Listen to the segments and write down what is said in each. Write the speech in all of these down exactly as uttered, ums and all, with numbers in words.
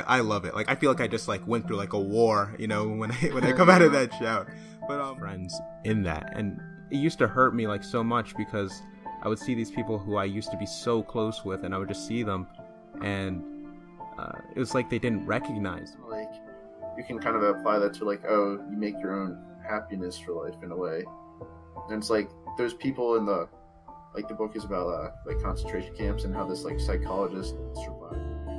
I love it. Like, I feel like I just like went through like a war, you know, when I when I come out of that shower. But um, friends in that, and it used to hurt me like so much because I would see these people who I used to be so close with, and I would just see them, and uh, it was like they didn't recognize. Like, you can kind of apply that to like, oh, you make your own happiness for life in a way, and it's like those people in the like the book is about uh, like concentration camps and how this like psychologist survived.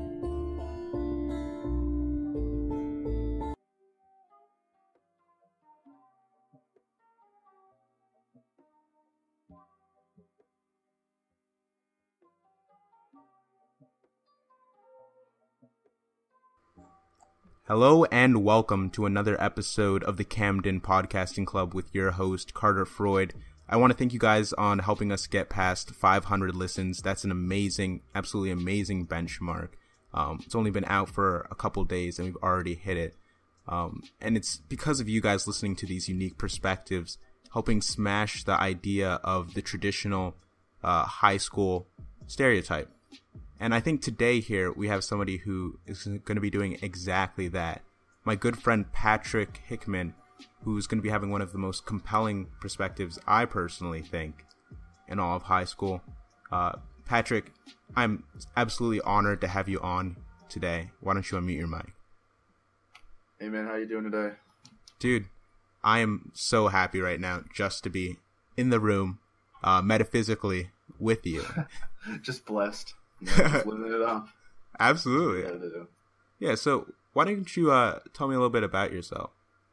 Hello and welcome to another episode of the Camden Podcasting Club with your host, Carter Freud. I want to thank you guys on helping us get past five hundred listens. That's an amazing, absolutely amazing benchmark. Um, it's only been out for a couple days and we've already hit it. Um, and it's because of you guys listening to these unique perspectives, helping smash the idea of the traditional uh, high school stereotype. And I think today here we have somebody who is going to be doing exactly that. My good friend Patrick Hickman, who's going to be having one of the most compelling perspectives, I personally think, in all of high school. Uh, Patrick, I'm absolutely honored to have you on today. Why don't you unmute your mic? Hey man, how you doing today? Dude, I am so happy right now just to be in the room, uh, metaphysically, with you. Just blessed. You know, just living it up. Absolutely. Yeah, yeah, so why don't you uh, tell me a little bit about yourself?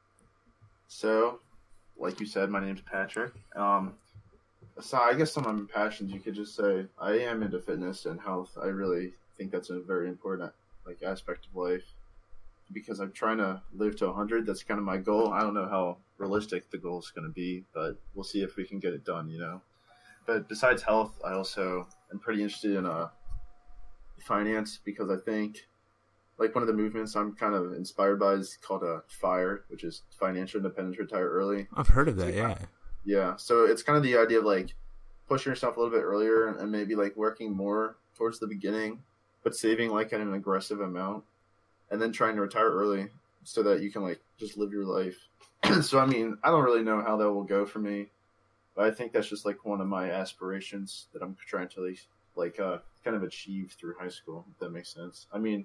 So, like you said, my name's Patrick. Um, so I guess some of my passions, you could just say, I am into fitness and health. I really think that's a very important like aspect of life because I'm trying to live to one hundred. That's kind of my goal. I don't know how realistic the goal is going to be, but we'll see if we can get it done, you know. But besides health, I also am pretty interested in uh, finance because I think like one of the movements I'm kind of inspired by is called a FIRE, which is Financial Independence Retire Early. I've heard of that, yeah. Yeah, so it's kind of the idea of like pushing yourself a little bit earlier and maybe like working more towards the beginning, but saving like at an aggressive amount and then trying to retire early so that you can like just live your life. So, I mean, I don't really know how that will go for me, but I think that's just like one of my aspirations that I'm trying to like, like uh, kind of achieve through high school, if that makes sense. I mean,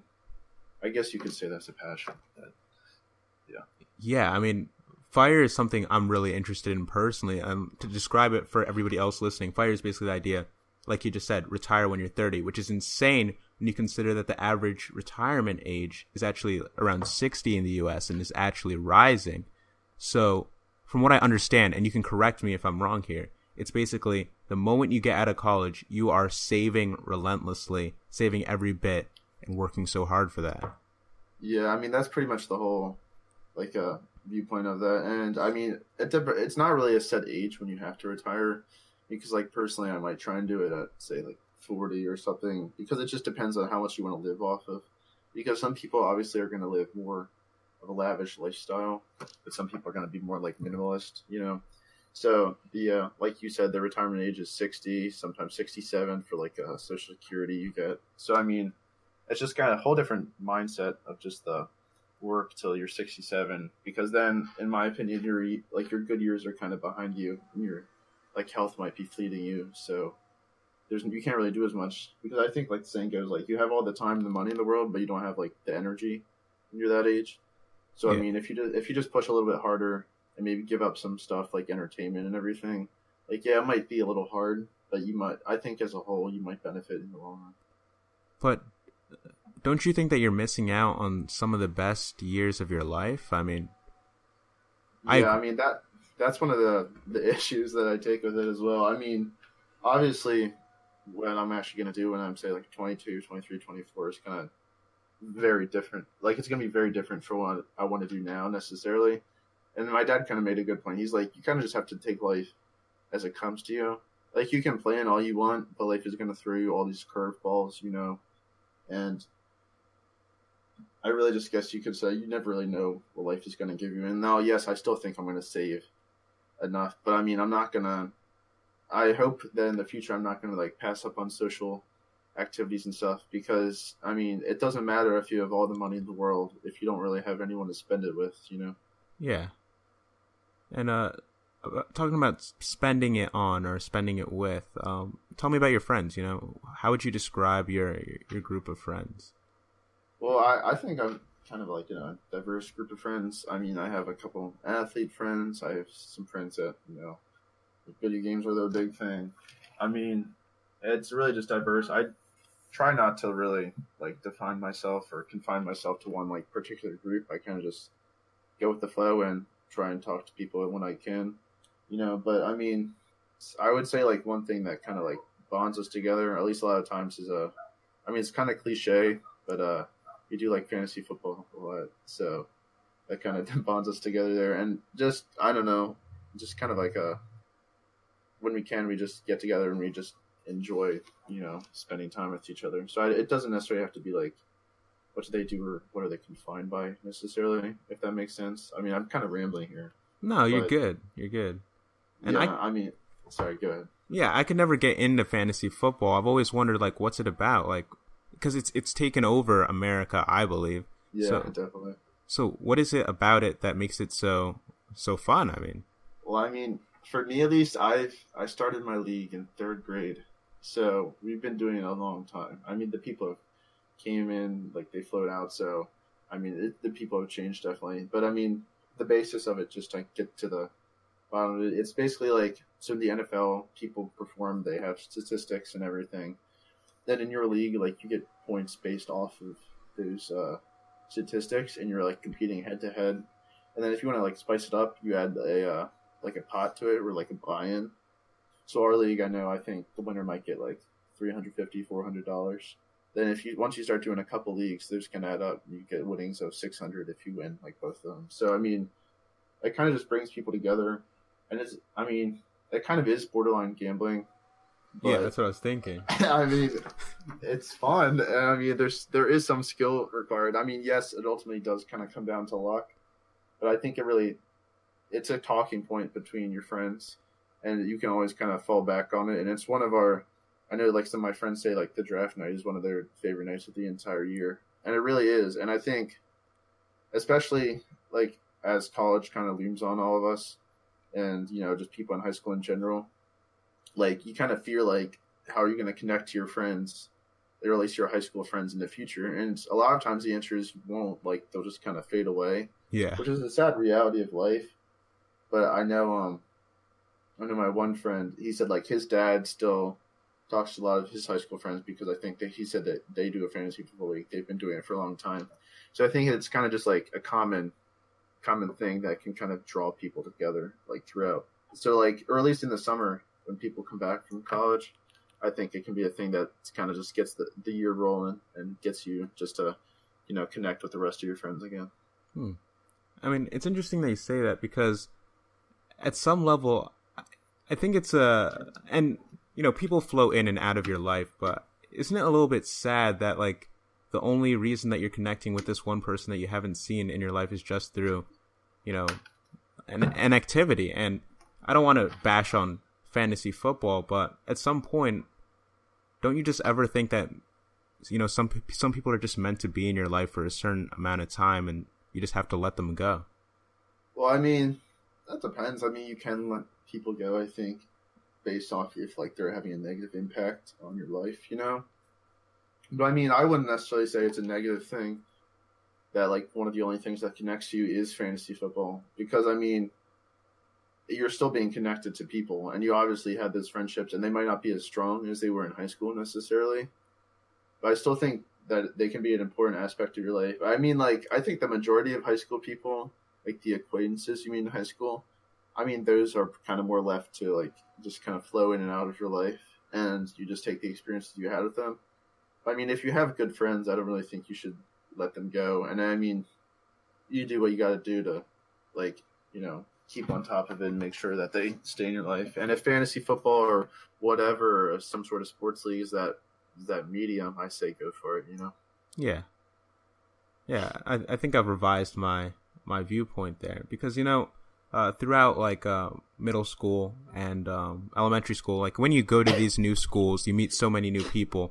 I guess you could say that's a passion. But, yeah. Yeah, I mean, FIRE is something I'm really interested in personally. Um, to describe it for everybody else listening, FIRE is basically the idea, like you just said, retire when you're thirty, which is insane when you consider that the average retirement age is actually around sixty in the U S and is actually rising. So, from what I understand, and you can correct me if I'm wrong here, it's basically the moment you get out of college, you are saving relentlessly, saving every bit, and working so hard for that. Yeah, I mean, that's pretty much the whole, like, uh, viewpoint of that. And, I mean, it, it's not really a set age when you have to retire, because, like, personally, I might try and do it at, say, like, forty or something, because it just depends on how much you want to live off of. Because some people, obviously, are going to live more of a lavish lifestyle, but some people are going to be more, like, minimalist, you know? So, the uh, like you said, the retirement age is sixty, sometimes sixty-seven for, like, a Social Security you get. So, I mean, it's just kind of a whole different mindset of just the work till you're sixty-seven, because then, in my opinion, your like your good years are kind of behind you, and your like health might be fleeting you. So there's you can't really do as much, because I think like the saying goes, like you have all the time and the money in the world, but you don't have like the energy when you're that age. So yeah. I mean, if you just, if you just push a little bit harder and maybe give up some stuff like entertainment and everything, like yeah, it might be a little hard, but you might I think as a whole you might benefit in the long run. But don't you think that you're missing out on some of the best years of your life? I mean, yeah, I, I mean that that's one of the, the issues that I take with it as well. I mean, obviously, what I'm actually going to do when I'm, say, like twenty-two, twenty-three, twenty-four is kind of very different. Like, it's going to be very different for what I want to do now, necessarily. And my dad kind of made a good point. He's like, you kind of just have to take life as it comes to you. Like, you can plan all you want, but life is going to throw you all these curveballs, you know? And I really just guess you could say you never really know what life is going to give you. And now, yes, I still think I'm going to save enough, but I mean, I'm not going to, I hope that in the future I'm not going to like pass up on social activities and stuff, because I mean, it doesn't matter if you have all the money in the world if you don't really have anyone to spend it with, you know. Yeah. And uh talking about spending it on or spending it with, um tell me about your friends. You know, how would you describe your your group of friends? Well, I, I think I'm kind of like, you know, a diverse group of friends. I mean, I have a couple athlete friends. I have some friends that, you know, video games are their big thing. I mean, it's really just diverse. I try not to really like define myself or confine myself to one like particular group. I kind of just go with the flow and try and talk to people when I can, you know. But I mean, I would say like one thing that kind of like bonds us together, at least a lot of times, is a, uh, I mean, it's kind of cliche, but uh, we do like fantasy football a lot, so that kind of bonds us together there. And just, I don't know, just kind of like a, when we can, we just get together and we just enjoy, you know, spending time with each other. So I, it doesn't necessarily have to be like, what do they do or what are they confined by necessarily, if that makes sense. I mean, I'm kind of rambling here. No, you're good. You're good. And yeah, I, I mean, sorry, go ahead. Yeah, I could never get into fantasy football. I've always wondered, like, what's it about? Like, because it's it's taken over America, I believe. Yeah, so, definitely. So what is it about it that makes it so so fun? I mean, well, I mean, for me at least, I've I started my league in third grade, so we've been doing it a long time. I mean, the people have came in, like they float out, so I mean, it, the people have changed definitely. But I mean, the basis of it, just to get to the bottom of it, it's basically like, so in the N F L, people perform, they have statistics and everything. Then in your league, like you get points based off of those uh, statistics, and you're like competing head to head. And then if you want to like spice it up, you add a uh, like a pot to it or like a buy-in. So our league, I know, I think the winner might get like three hundred fifty dollars, four hundred dollars. Then if you once you start doing a couple leagues, those can add up. You get winnings of six hundred if you win like both of them. So I mean, it kind of just brings people together, and it's I mean, it kind of is borderline gambling. But, yeah, that's what I was thinking. I mean, it's fun. And I mean, there's there is some skill required. I mean, yes, it ultimately does kind of come down to luck, but I think it really it's a talking point between your friends, and you can always kind of fall back on it. And it's one of our, I know like some of my friends say like the draft night is one of their favorite nights of the entire year, and it really is. And I think, especially like as college kind of looms on all of us, and you know just people in high school in general. Like, you kind of fear, like, how are you going to connect to your friends, or at least your high school friends in the future? And a lot of times the answer is you won't. Like, they'll just kind of fade away. Yeah. Which is a sad reality of life. But I know, um, I know my one friend, he said, like, his dad still talks to a lot of his high school friends because I think that he said that they do a fantasy football league. They've been doing it for a long time. So I think it's kind of just, like, a common, common thing that can kind of draw people together, like, throughout. So, like, or at least in the summer, when people come back from college, I think it can be a thing that kind of just gets the, the year rolling and gets you just to, you know, connect with the rest of your friends again. Hmm. I mean, it's interesting that you say that because at some level, I think it's a, and, you know, people flow in and out of your life, but isn't it a little bit sad that, like, the only reason that you're connecting with this one person that you haven't seen in your life is just through, you know, an, an activity? And I don't want to bash on fantasy football, but at some point, don't you just ever think that, you know, some some people are just meant to be in your life for a certain amount of time, and you just have to let them go? Well, I mean, that depends. I mean, you can let people go, I think, based off if like they're having a negative impact on your life, you know. But I mean, I wouldn't necessarily say it's a negative thing that like one of the only things that connects you is fantasy football, because I mean, you're still being connected to people, and you obviously have those friendships, and they might not be as strong as they were in high school necessarily, but I still think that they can be an important aspect of your life. I mean, like, I think the majority of high school people, like the acquaintances you meet in high school, I mean, those are kind of more left to, like, just kind of flow in and out of your life, and you just take the experiences you had with them. But, I mean, if you have good friends, I don't really think you should let them go, and I mean, you do what you got to do to, like, you know, keep on top of it and make sure that they stay in your life. And if fantasy football or whatever, or some sort of sports league is that is that medium, I say go for it, you know? Yeah. Yeah, I, I think I've revised my, my viewpoint there. Because, you know, uh, throughout, like, uh, middle school and um, elementary school, like, when you go to these new schools, you meet so many new people.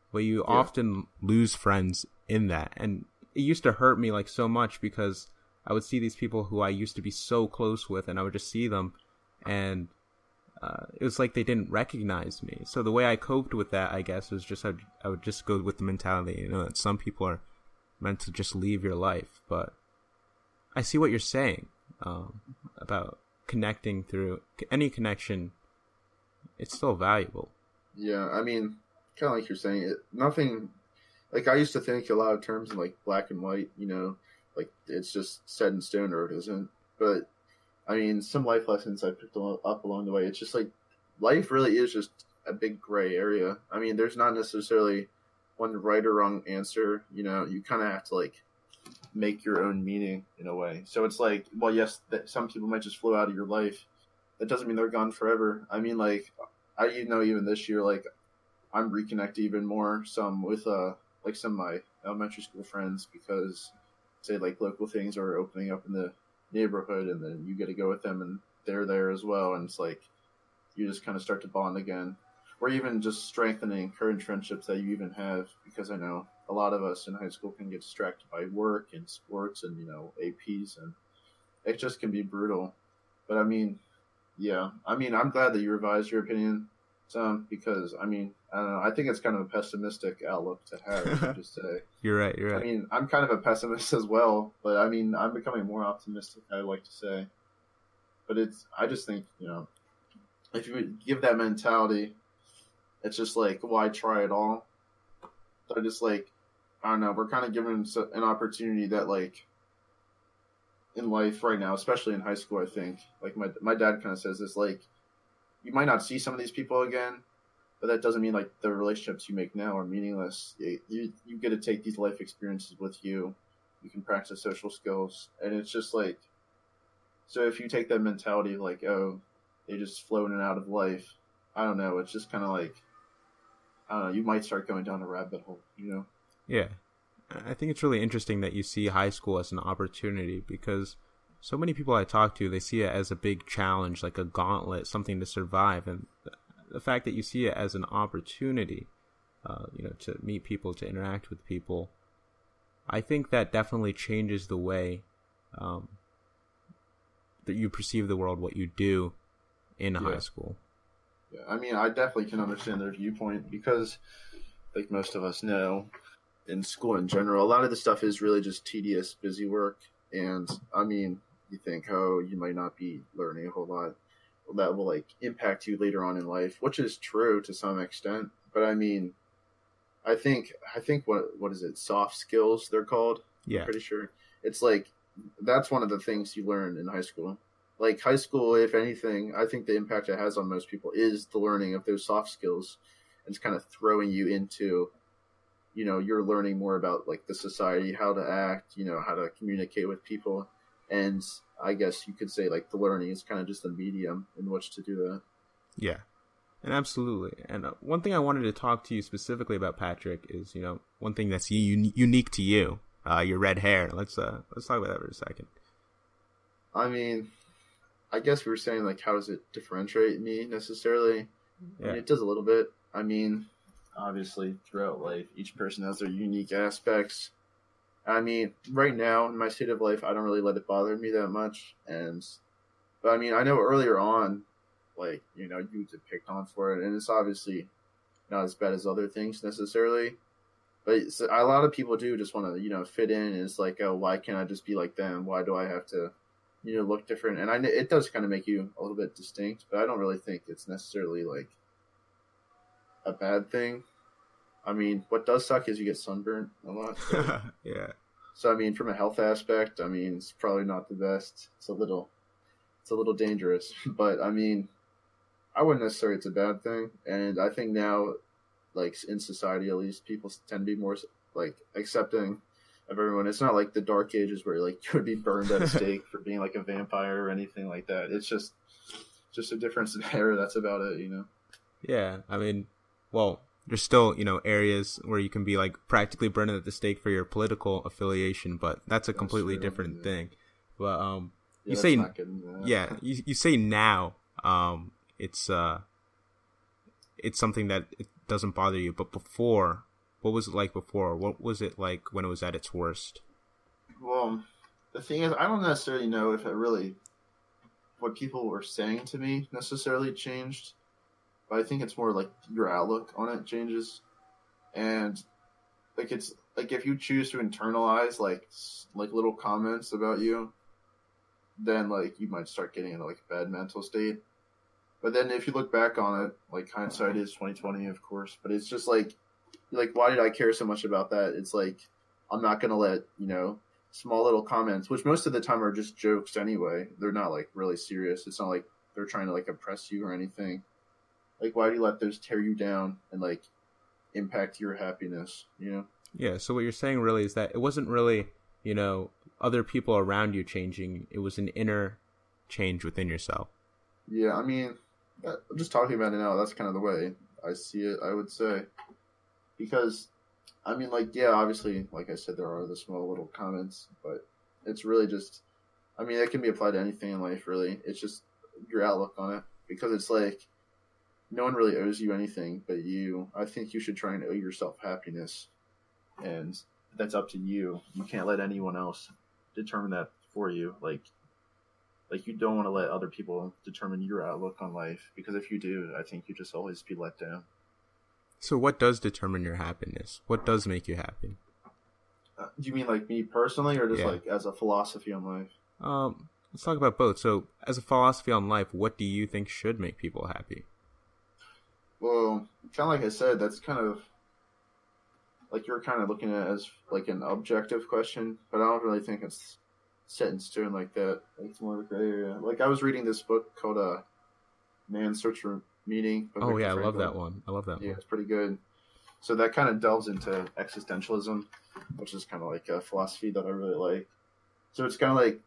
but you Yeah. often lose friends in that. And it used to hurt me like so much because I would see these people who I used to be so close with, and I would just see them, and uh, it was like they didn't recognize me. So the way I coped with that, I guess, was just I'd, I would just go with the mentality, you know, that some people are meant to just leave your life. But I see what you're saying um, about connecting through any connection. It's still valuable. Yeah, I mean, kind of like you're saying, it, nothing. Like I used to think a lot of terms in like black and white, you know, like it's just set in stone or it isn't. But I mean, some life lessons I picked up along the way. It's just like life really is just a big gray area. I mean, there's not necessarily one right or wrong answer. You know, you kind of have to like make your own meaning in a way. So it's like, well, yes, that some people might just flow out of your life. That doesn't mean they're gone forever. I mean, like I, you know, even this year, like I'm reconnected even more some with uh like some of my elementary school friends because say like local things are opening up in the neighborhood, and then you get to go with them and they're there as well, and it's like you just kind of start to bond again, or even just strengthening current friendships that you even have, because I know a lot of us in high school can get distracted by work and sports and, you know, A Ps, and it just can be brutal. But I mean, yeah, I mean, I'm glad that you revised your opinion some, because I mean, I don't know, I think it's kind of a pessimistic outlook to have. I just say You're right. You're right. I mean, I'm kind of a pessimist as well, but I mean, I'm becoming more optimistic, I like to say. But it's, I just think, you know, if you give that mentality, it's just like, why try it all? I just like, I don't know, we're kind of given an opportunity that, like, in life right now, especially in high school, I think, like my my dad kind of says this, like, you might not see some of these people again, but that doesn't mean like the relationships you make now are meaningless. You, you you get to take these life experiences with you. You can practice social skills, and it's just like, so if you take that mentality of like, oh, they just flow in and out of life, I don't know. It's just kind of like, I don't know. You might start going down a rabbit hole, you know? Yeah. I think it's really interesting that you see high school as an opportunity, because so many people I talk to, they see it as a big challenge, like a gauntlet, something to survive. And the fact that you see it as an opportunity, uh, you know, to meet people, to interact with people, I think that definitely changes the way um, that you perceive the world, what you do in Yeah. high school. Yeah, I mean, I definitely can understand their viewpoint because, like most of us know, in school in general, a lot of the stuff is really just tedious, busy work. And, I mean, you think, oh, you might not be learning a whole lot. Well, that will, like, impact you later on in life, which is true to some extent. But, I mean, I think, I think what what is it, soft skills they're called? Yeah. I'm pretty sure. It's like, that's one of the things you learn in high school. Like high school, if anything, I think the impact it has on most people is the learning of those soft skills. And it's kind of throwing you into, you know, you're learning more about like the society, how to act, you know, how to communicate with people. And I guess you could say like the learning is kind of just a medium in which to do that. Yeah, and absolutely. And uh, one thing I wanted to talk to you specifically about, Patrick, is, you know, one thing that's un- unique to you, uh, your red hair. Let's uh, let's talk about that for a second. I mean, I guess we were saying like, how does it differentiate me necessarily? Yeah. I mean, it does a little bit. I mean, obviously throughout life, each person has their unique aspects. I mean, right now in my state of life, I don't really let it bother me that much. And, but I mean, I know earlier on, like, you know, you get picked on for it, and it's obviously not as bad as other things necessarily. But it's, a lot of people do just want to, you know, fit in. And it's like, oh, why can't I just be like them? Why do I have to, you know, look different? And I, it does kind of make you a little bit distinct, but I don't really think it's necessarily like a bad thing. I mean, what does suck is you get sunburnt a lot. So. Yeah. So I mean, from a health aspect, I mean, it's probably not the best. It's a little, it's a little dangerous. But I mean, I wouldn't necessarily it's a bad thing. And I think now, like in society at least, people tend to be more like accepting of everyone. It's not like the dark ages where like you would be burned at a stake for being like a vampire or anything like that. It's just, just a difference in era. That's about it, you know. Yeah, I mean, well, there's still, you know, areas where you can be like practically burned at the stake for your political affiliation, but that's a completely that's true, different yeah. thing. But um, Yeah, you that's say, not good in that. yeah, you you say now, um, it's uh, it's something that it doesn't bother you, but before, what was it like before? What was it like when it was at its worst? Well, the thing is, I don't necessarily know if it really, what people were saying to me necessarily changed, but I think it's more like your outlook on it changes. And like it's like if you choose to internalize like like little comments about you, then like you might start getting into like a bad mental state. But then if you look back on it, like hindsight is twenty twenty, of course. But it's just like, like why did I care so much about that? It's like I'm not gonna let you know small little comments, which most of the time are just jokes anyway. They're not like really serious. It's not like they're trying to like oppress you or anything. Like why do you let those tear you down and like impact your happiness, you know? Yeah, so what you're saying really is that it wasn't really, you know, other people around you changing. It was an inner change within yourself. Yeah, I mean, I'm just talking about it now. That's kind of the way I see it, I would say. Because, I mean, like, yeah, obviously, like I said, there are the small little comments, but it's really just, I mean, it can be applied to anything in life, really. It's just your outlook on it. Because it's like, no one really owes you anything but you. I think you should try and owe yourself happiness. And that's up to you. You can't let anyone else determine that for you. Like, like you don't want to let other people determine your outlook on life. Because if you do, I think you just always be let down. So what does determine your happiness? What does make you happy? Uh, do you mean like me personally or just yeah. like as a philosophy on life? Um, let's talk about both. So as a philosophy on life, what do you think should make people happy? Well, kind of like I said, that's kind of like you're kind of looking at it as like an objective question, but I don't really think it's set in stone like that. Like it's more of a gray area. Like I was reading this book called uh, Man's Search for Meaning. Oh yeah, I love that one. I love that yeah, one. It's pretty good. So that kind of delves into existentialism, which is kind of like a philosophy that I really like. So it's kind of like,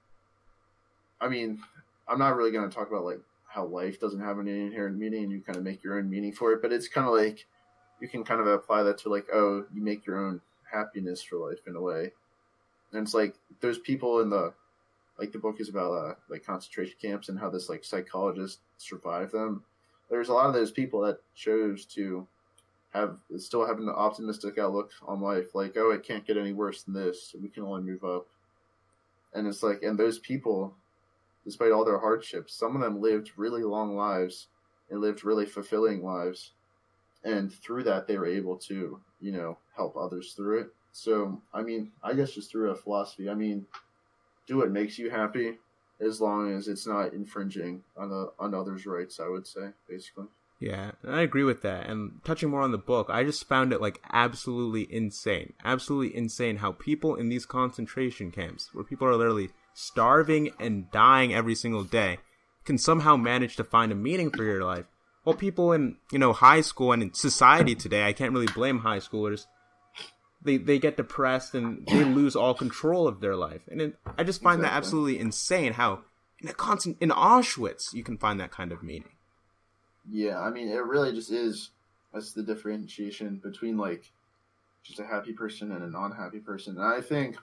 I mean, I'm not really going to talk about like how life doesn't have any inherent meaning and you kind of make your own meaning for it, but it's kind of like you can kind of apply that to like, oh, you make your own happiness for life in a way. And it's like there's people in the, like the book is about uh, like concentration camps and how this like psychologist survived them. There's a lot of those people that chose to have still have an optimistic outlook on life, like, oh, it can't get any worse than this, we can only move up. And it's like, and those people, despite all their hardships, some of them lived really long lives and lived really fulfilling lives, and through that they were able to, you know, help others through it. So I mean, I guess just through a philosophy, I mean, do what makes you happy as long as it's not infringing on the on others' rights, I would say, basically. Yeah, and I agree with that. And touching more on the book, I just found it like absolutely insane. Absolutely insane how people in these concentration camps, where people are literally starving and dying every single day, can somehow manage to find a meaning for your life. While people in, you know, high school and in society today, I can't really blame high schoolers, they they get depressed and they lose all control of their life. And it, I just find exactly. that absolutely insane how in a constant, in Auschwitz you can find that kind of meaning. Yeah, I mean, it really just is. That's the differentiation between, like, just a happy person and an unhappy person. And I think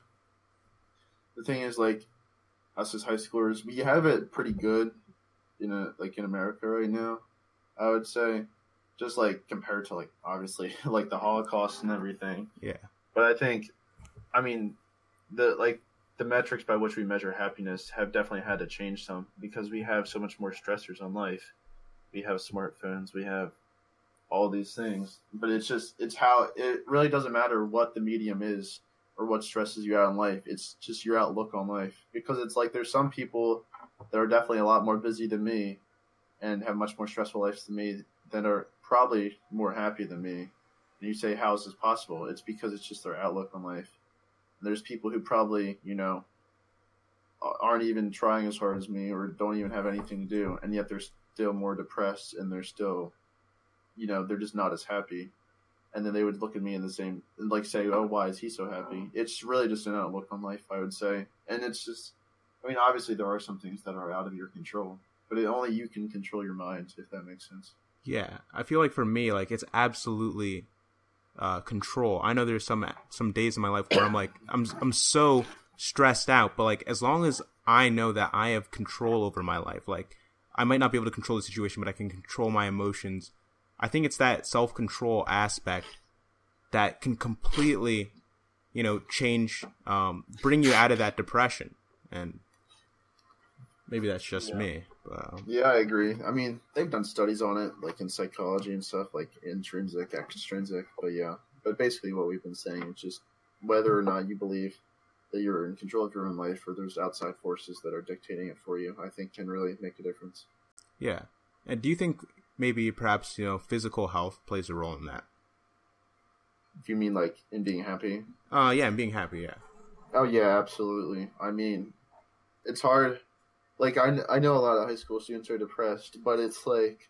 the thing is, like, us as high schoolers, we have it pretty good in a, like, in America right now, I would say. Just, like, compared to, like, obviously, like, the Holocaust and everything. Yeah. But I think, I mean, the, like, the metrics by which we measure happiness have definitely had to change some because we have so much more stressors on life. We have smartphones, we have all these things, but it's just, it's how, it really doesn't matter what the medium is or what stresses you out in life. It's just your outlook on life, because it's like, there's some people that are definitely a lot more busy than me and have much more stressful lives than me that are probably more happy than me. And you say, how is this possible? It's because it's just their outlook on life. And there's people who probably, you know, aren't even trying as hard as me or don't even have anything to do, and yet they're still more depressed and they're still, you know, they're just not as happy. And then they would look at me in the same, like say, oh, why is he so happy? It's really just an outlook on life, I would say. And it's just, I mean, obviously there are some things that are out of your control, but it, only you can control your mind, if that makes sense. Yeah, I feel like for me, like it's absolutely uh, control. I know there's some some days in my life where I'm like, I'm I'm so stressed out, but like as long as I know that I have control over my life, like I might not be able to control the situation, but I can control my emotions. I think it's that self-control aspect that can completely, you know, change, um, bring you out of that depression. And maybe that's just yeah. me. But, um, yeah, I agree. I mean, they've done studies on it, like in psychology and stuff, like intrinsic, extrinsic. But yeah, but basically what we've been saying is just whether or not you believe that you're in control of your own life or there's outside forces that are dictating it for you, I think can really make a difference. Yeah. And do you think maybe perhaps, you know, physical health plays a role in that? If you mean like in being happy? Uh, yeah, and being happy, yeah. Oh, yeah, absolutely. I mean, it's hard. Like, I, I know a lot of high school students are depressed, but it's like,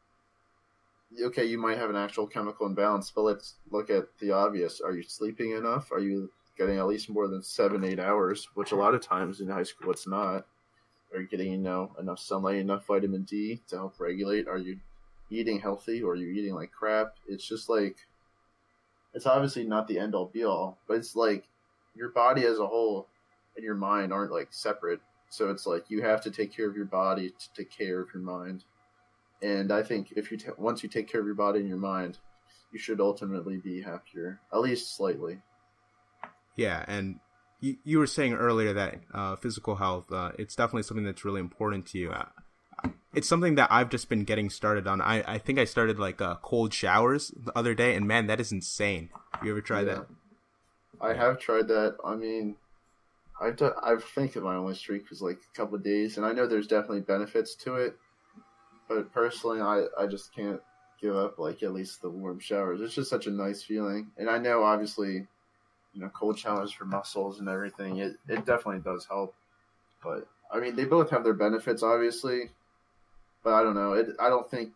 okay, you might have an actual chemical imbalance, but let's look at the obvious. Are you sleeping enough? Are you getting at least more than seven, eight hours, which a lot of times in high school it's not? Are you getting, you know, enough sunlight, enough vitamin D to help regulate? Are you eating healthy or are you eating like crap? It's just like, it's obviously not the end all be all, but it's like your body as a whole and your mind aren't like separate. So it's like you have to take care of your body to take care of your mind. And I think if you t- once you take care of your body and your mind, you should ultimately be happier, at least slightly. Yeah, and you, you were saying earlier that uh, physical health, uh, it's definitely something that's really important to you. Uh, it's something that I've just been getting started on. I, I think I started like uh, cold showers the other day, and man, that is insane. You ever tried yeah. that? I have tried that. I mean, I've done, I think that my only streak was like a couple of days, and I know there's definitely benefits to it. But personally, I, I just can't give up like at least the warm showers. It's just such a nice feeling. And I know obviously, you know, cold showers for muscles and everything, it, it definitely does help. But I mean, they both have their benefits, obviously. But I don't know. It, I don't think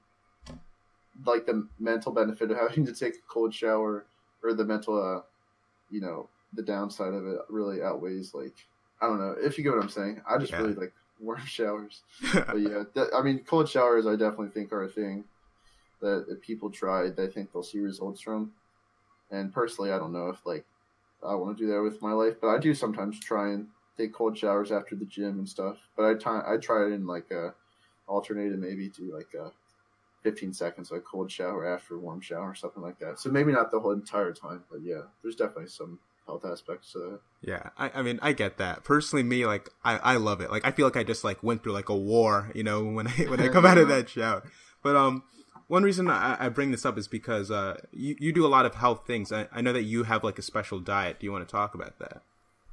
like the mental benefit of having to take a cold shower or the mental, uh, you know, the downside of it really outweighs like, I don't know if you get what I'm saying. I just yeah. really like warm showers. But yeah, th- I mean, cold showers I definitely think are a thing that if people try, they think they'll see results from. And personally, I don't know if like I want to do that with my life, but I do sometimes try and take cold showers after the gym and stuff. But I, t- I try it in like a alternated, maybe do like a fifteen seconds, like cold shower after a warm shower or something like that. So maybe not the whole entire time, but yeah, there's definitely some health aspects to that. Yeah, I, I mean, I get that. Personally, me, like, I, I love it. Like, I feel like I just, like, went through, like, a war, you know, when I when I come out of that shower. But um, one reason I, I bring this up is because uh, you, you do a lot of health things. I, I know that you have, like, a special diet. Do you want to talk about that?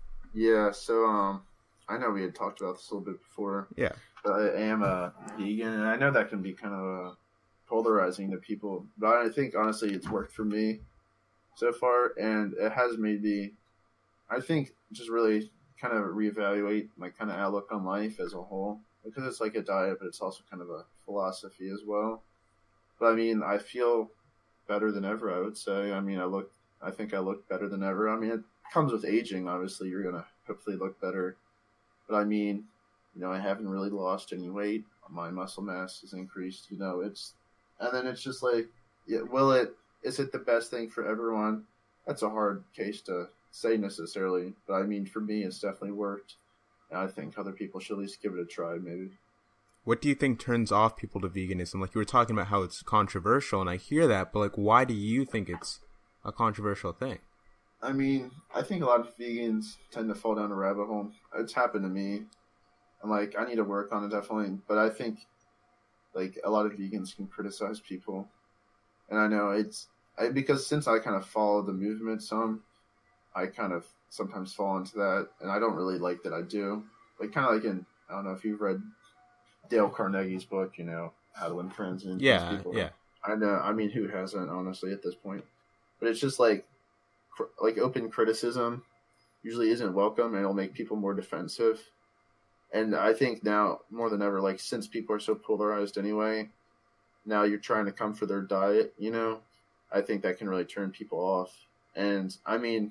Yeah, so um, I know we had talked about this a little bit before. Yeah. But I am a vegan, and I know that can be kind of uh, polarizing to people. But I think, honestly, it's worked for me so far, and it has made me, I think, just really kind of reevaluate my kind of outlook on life as a whole, because it's like a diet, but it's also kind of a philosophy as well. But I mean, I feel better than ever, I would say. I mean, I look, I think I look better than ever. I mean, it comes with aging, obviously. You're going to hopefully look better. But I mean, you know, I haven't really lost any weight. My muscle mass has increased, you know, it's, and then it's just like, yeah, will it, is it the best thing for everyone? That's a hard case to say necessarily, but I mean, for me, it's definitely worked. And I think other people should at least give it a try, maybe. What do you think turns off people to veganism? Like, you were talking about how it's controversial, and I hear that, but like, why do you think it's a controversial thing? I mean, I think a lot of vegans tend to fall down a rabbit hole. It's happened to me. I'm like, I need to work on it, definitely. But I think, like, a lot of vegans can criticize people. And I know it's, I, because since I kind of follow the movement some, I kind of sometimes fall into that. And I don't really like that I do. Like, kind of like in, I don't know if you've read Dale Carnegie's book, you know, How to Win Friends and yeah, people. Yeah, I know, I mean, who hasn't, honestly, at this point? But it's just like, cr- like open criticism usually isn't welcome, and it'll make people more defensive. And I think now, more than ever, like, since people are so polarized anyway, now you're trying to come for their diet, you know? I think that can really turn people off. And, I mean,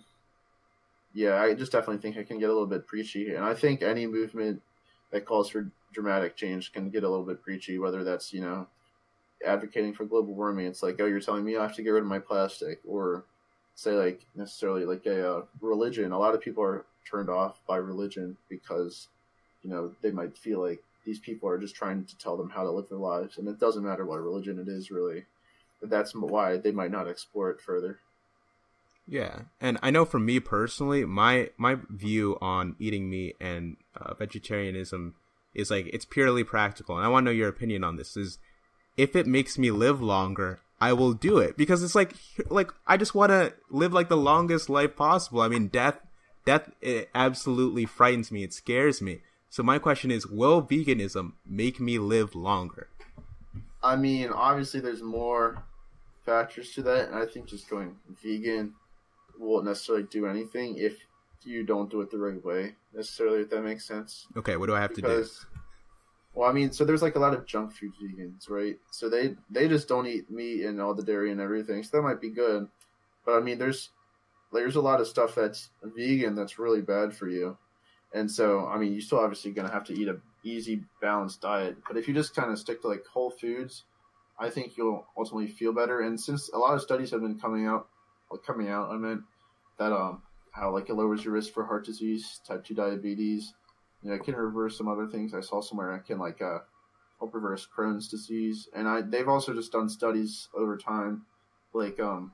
yeah, I just definitely think it can get a little bit preachy. And I think any movement that calls for dramatic change can get a little bit preachy, whether that's, you know, advocating for global warming. It's like, oh, you're telling me I have to get rid of my plastic. Or say, like, necessarily, like, a uh, religion. A lot of people are turned off by religion because, you know, they might feel like these people are just trying to tell them how to live their lives. And it doesn't matter what religion it is, really. But that's why they might not explore it further. Yeah, and I know for me personally, my my view on eating meat and uh, vegetarianism is like it's purely practical, and I want to know your opinion on this. Is if it makes me live longer, I will do it because it's like like I just want to live like the longest life possible. I mean, death death it absolutely frightens me. It scares me. So my question is, will veganism make me live longer? I mean, obviously, there's more factors to that, and I think just going vegan won't necessarily do anything if you don't do it the right way, necessarily, if that makes sense. Okay, what do I have because, to do? Well, I mean, so there's like a lot of junk food vegans, right? So they, they just don't eat meat and all the dairy and everything, so that might be good. But I mean, there's there's a lot of stuff that's vegan that's really bad for you. And so, I mean, you're still obviously going to have to eat a easy, balanced diet. But if you just kind of stick to like whole foods, I think you'll ultimately feel better. And since a lot of studies have been coming out, well, coming out, I meant that um how like it lowers your risk for heart disease, type two diabetes. You know, it can reverse some other things. I saw somewhere it can like uh help reverse Crohn's disease. And I they've also just done studies over time, like um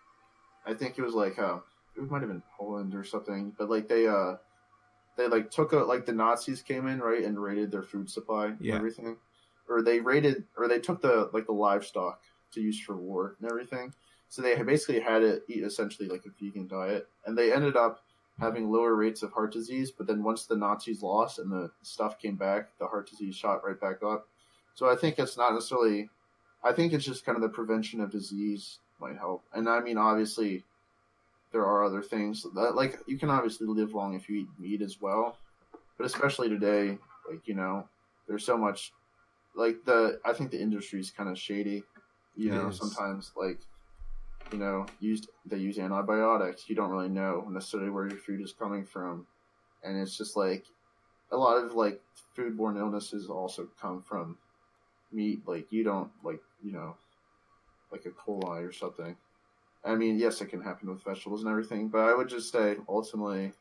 I think it was like uh it might have been Poland or something, but like they uh they like took a like the Nazis came in, right, and raided their food supply yeah. and everything. Or they raided, or they took the like the livestock to use for war and everything. So they basically had to eat essentially like a vegan diet, and they ended up having lower rates of heart disease. But then once the Nazis lost and the stuff came back, the heart disease shot right back up. So I think it's not necessarily. I think it's just kind of the prevention of disease might help. And I mean, obviously, there are other things that like you can obviously live long if you eat meat as well. But especially today, like you know, there's so much. Like the, I think the industry is kind of shady. You know, sometimes like, you know, used they use antibiotics. You don't really know necessarily where your food is coming from, and it's just like a lot of like foodborne illnesses also come from meat. Like you don't like you know, like a coli or something. I mean, yes, it can happen with vegetables and everything, but I would just say ultimately,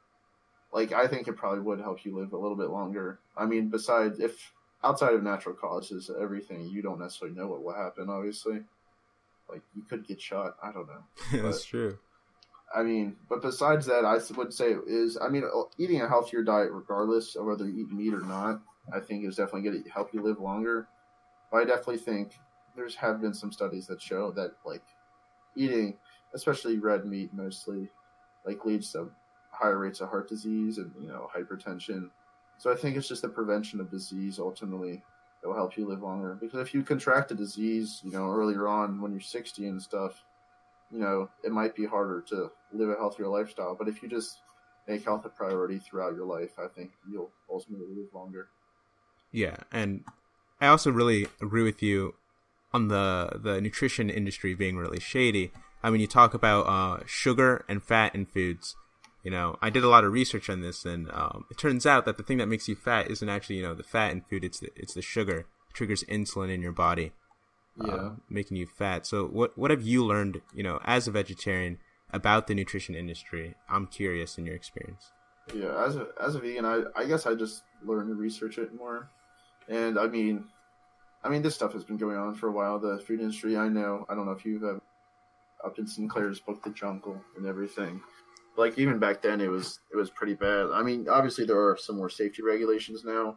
like I think it probably would help you live a little bit longer. I mean, besides if. Outside of natural causes, everything, you don't necessarily know what will happen, obviously. Like, you could get shot. I don't know. That's but, true. I mean, but besides that, I would say is, I mean, eating a healthier diet, regardless of whether you eat meat or not, I think is definitely going to help you live longer. But I definitely think there's have been some studies that show that, like, eating, especially red meat mostly, like, leads to higher rates of heart disease and, you know, hypertension. So I think it's just the prevention of disease ultimately that will help you live longer. Because if you contract a disease, you know, earlier on when you're sixty and stuff, you know, it might be harder to live a healthier lifestyle. But if you just make health a priority throughout your life, I think you'll ultimately live longer. Yeah, and I also really agree with you on the the nutrition industry being really shady. I mean, you talk about uh, sugar and fat in foods. You know, I did a lot of research on this, and um, it turns out that the thing that makes you fat isn't actually, you know, the fat in food. It's the, it's the sugar. It triggers insulin in your body, yeah, uh, making you fat. So what what have you learned, you know, as a vegetarian about the nutrition industry? I'm curious in your experience. Yeah, as a as a vegan, I I guess I just learned to research it more, and I mean, I mean this stuff has been going on for a while. The food industry, I know. I don't know if you've uh, Upton Sinclair's book, The Jungle, and everything. Like even back then, it was it was pretty bad. I mean, obviously there are some more safety regulations now,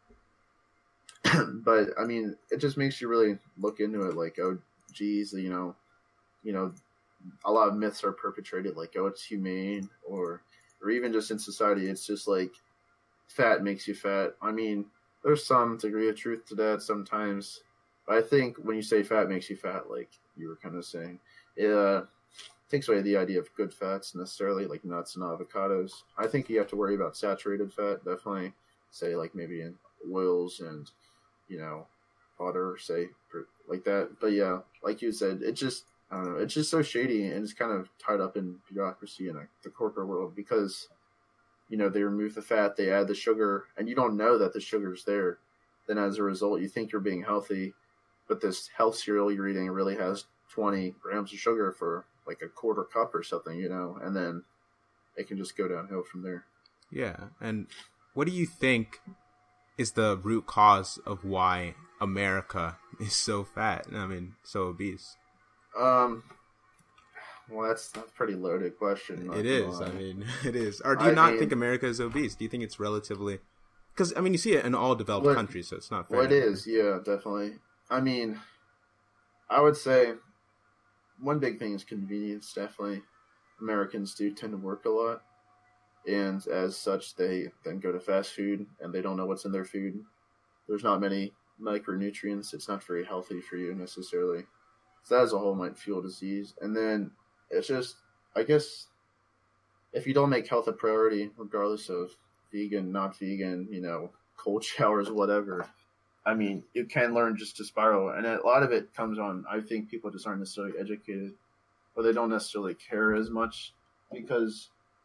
but I mean, it just makes you really look into it. Like, oh, geez, you know, you know, a lot of myths are perpetrated. Like, oh, it's humane, or or even just in society, it's just like fat makes you fat. I mean, there's some degree of truth to that sometimes, but I think when you say fat makes you fat, like you were kind of saying, it uh, takes away the idea of good fats necessarily, like nuts and avocados. I think you have to worry about saturated fat, definitely. Say like maybe in oils and, you know, butter, say like that. But yeah, like you said, it just, I don't know, it's just so shady, and it's kind of tied up in bureaucracy in a, the corporate world because, you know, they remove the fat, they add the sugar, and you don't know that the sugar's there. Then as a result, you think you're being healthy, but this health cereal you're eating really has twenty grams of sugar for like a quarter cup or something, you know, and then it can just go downhill from there. Yeah, and what do you think is the root cause of why America is so fat? I mean, so obese. Um, Well, that's that's a pretty loaded question. It is. I mean, it is. Or do you I not mean, think America is obese? Do you think it's relatively? Because I mean, you see it in all developed what, countries, so it's not fair. Well, it is. Yeah, definitely. I mean, I would say one big thing is convenience. Definitely, Americans do tend to work a lot, and as such, they then go to fast food, and they don't know what's in their food. There's not many micronutrients. It's not very healthy for you necessarily. So that as a whole might fuel disease. And then it's just, I guess, if you don't make health a priority, regardless of vegan, not vegan, you know, cold showers, whatever, I mean, you can learn just to spiral. And a lot of it comes on, I think people just aren't necessarily educated, or they don't necessarily care as much because,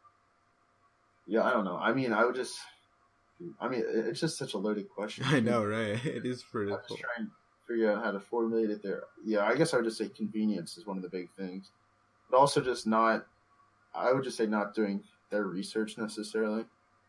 yeah, I don't know. I mean, I would just, I mean, it's just such a loaded question. I know, right? It is pretty I'm cool. just trying to figure out how to formulate it there. Yeah, I guess I would just say convenience is one of the big things. But also just not, I would just say not doing their research necessarily.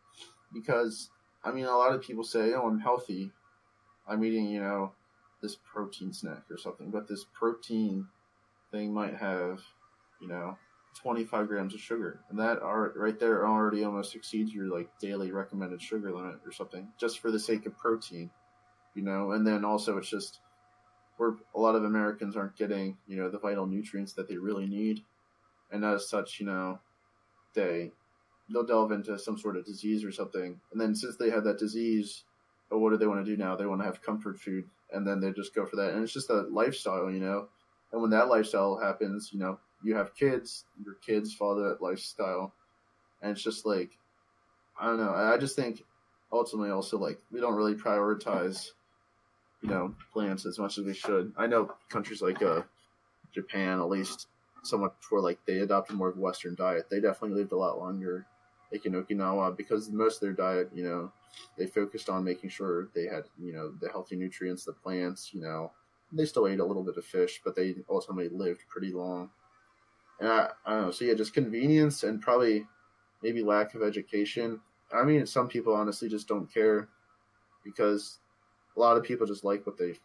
Because, I mean, a lot of people say, oh, I'm healthy. I'm eating, you know, this protein snack or something. But this protein thing might have, you know, twenty-five grams of sugar. And that are right there already almost exceeds your, like, daily recommended sugar limit or something. Just for the sake of protein, you know. And then also it's just where a lot of Americans aren't getting, you know, the vital nutrients that they really need. And as such, you know, they, they'll delve into some sort of disease or something. And then since they have that disease, oh, what do they want to do now? They want to have comfort food. And then they just go for that. And it's just a lifestyle, you know. And when that lifestyle happens, you know, you have kids, your kids follow that lifestyle. And it's just like, I don't know. I just think ultimately also, like, we don't really prioritize, you know, plants as much as we should. I know countries like uh, Japan, at least somewhat before, like, they adopted more of a Western diet. They definitely lived a lot longer, like in Okinawa, because most of their diet, you know, they focused on making sure they had, you know, the healthy nutrients, the plants, you know. They still ate a little bit of fish, but they ultimately lived pretty long. And I, I don't know, so yeah, just convenience and probably maybe lack of education. I mean, some people honestly just don't care because a lot of people just like what they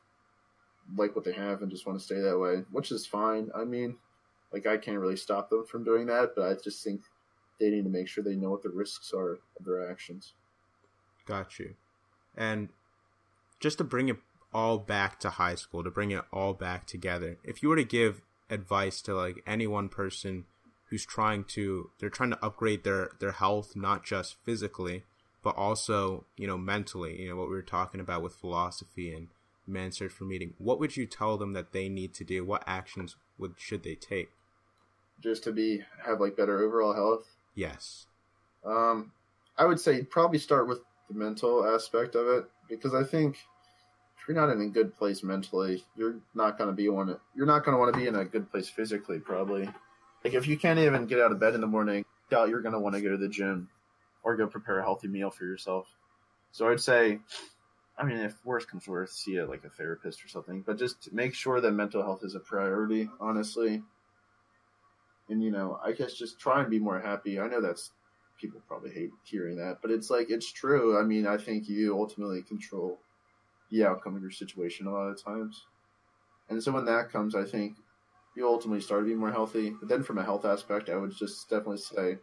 like what they have and just want to stay that way, which is fine. I mean, like, I can't really stop them from doing that, but I just think they need to make sure they know what the risks are of their actions. Got you. And just to bring it all back to high school, to bring it all back together, if you were to give advice to, like, any one person who's trying to, they're trying to upgrade their, their health, not just physically, but also, you know, mentally, you know, what we were talking about with philosophy and Man's Search for Meaning, what would you tell them that they need to do? What actions would should they take? Just to be, have, like, better overall health? Yes. Um, I would say probably start with the mental aspect of it, because I think if you're not in a good place mentally, you're not going to be one, you're not going to want to be in a good place physically, probably. Like, if you can't even get out of bed in the morning, I doubt you're going to want to go to the gym or go prepare a healthy meal for yourself. So I'd say, I mean, if worse comes worse, see a, like a therapist or something, but just make sure that mental health is a priority, honestly. And, you know, I guess just try and be more happy. I know that's, people probably hate hearing that, but it's like, it's true. I mean, I think you ultimately control the outcome of your situation a lot of times. And so when that comes, I think you ultimately start to be more healthy. But then from a health aspect, I would just definitely say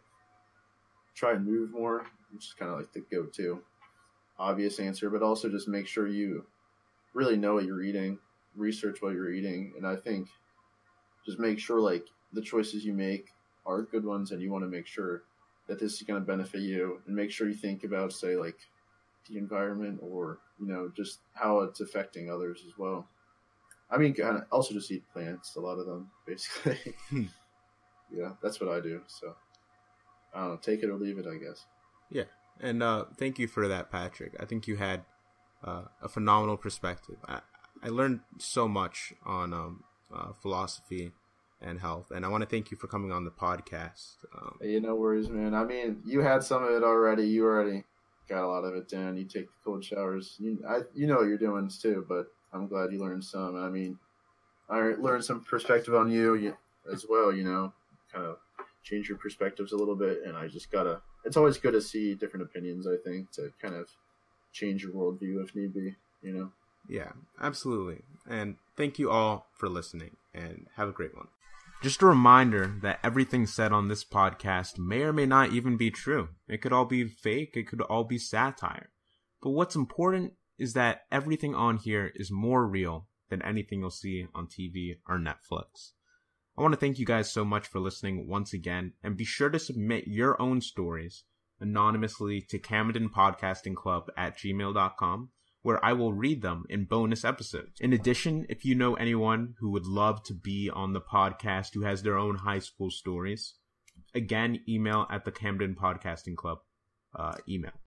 try and move more, which is kind of like the go-to obvious answer, but also just make sure you really know what you're eating, research what you're eating. And I think just make sure, like, the choices you make are good ones, and you want to make sure that this is going to benefit you, and make sure you think about, say, like, the environment, or, you know, just how it's affecting others as well. I mean, kind of also just eat plants, a lot of them, basically. Yeah, that's what I do. So, I don't know, take it or leave it, I guess. Yeah, and uh, thank you for that, Patrick. I think you had uh, a phenomenal perspective. I, I learned so much on um, uh, philosophy and health, and I want to thank you for coming on the podcast. Um, hey, no worries, man. I mean, you had some of it already. You already got a lot of it down. You take the cold showers. You, I, you know what you're doing too, but I'm glad you learned some. I mean, I learned some perspective on you as well, you know, kind of change your perspectives a little bit, and I just gotta, it's always good to see different opinions, I think, to kind of change your worldview if need be, you know? Yeah, absolutely. And thank you all for listening, and have a great one. Just a reminder that everything said on this podcast may or may not even be true. It could all be fake. It could all be satire. But what's important is that everything on here is more real than anything you'll see on T V or Netflix. I want to thank you guys so much for listening once again, and be sure to submit your own stories anonymously to camden podcasting club at gmail dot com, where I will read them in bonus episodes. In addition, if you know anyone who would love to be on the podcast who has their own high school stories, again, email at the Camden Podcasting Club uh, email.